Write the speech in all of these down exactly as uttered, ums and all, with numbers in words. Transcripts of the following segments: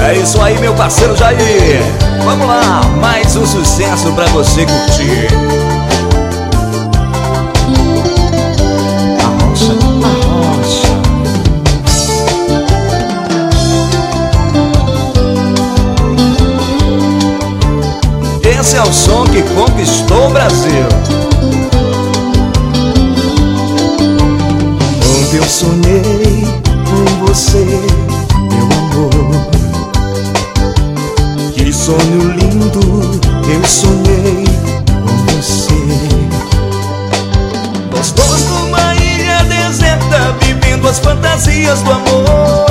É isso aí, meu parceiro Jair. Vamos lá, mais um sucesso pra você curtir. Arrocha, arrocha. Esse é o som que conquistou o Brasil. Ontem eu sonhei com você, meu amor. Que sonho lindo eu sonhei com você. Nós dois numa ilha deserta, vivendo as fantasias do amor.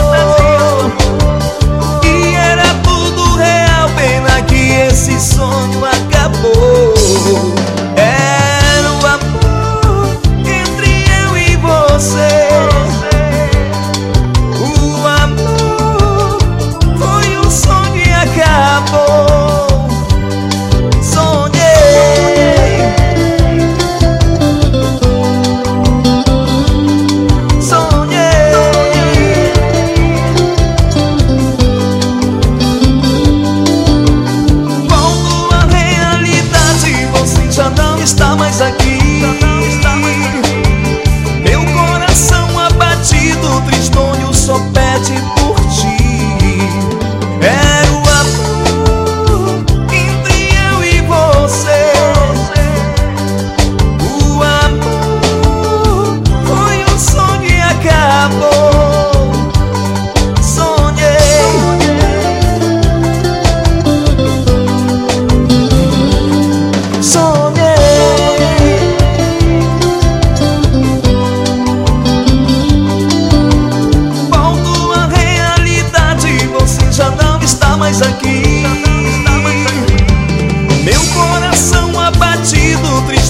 E era tudo real, pena que esse sonho acabou. Era o amor entre eu e você. O amor foi o sonho e acabou. Sonhei. Sonhei. Volto à realidade, você já não está mais aqui. Meu coração abatido, tristonho, só pede por ti. Era o amor entre eu e você. O amor foi um sonho e acabou. Sonhei. Sonhei. Volto à realidade, você já não está mais aqui. Meu coração abatido, triste.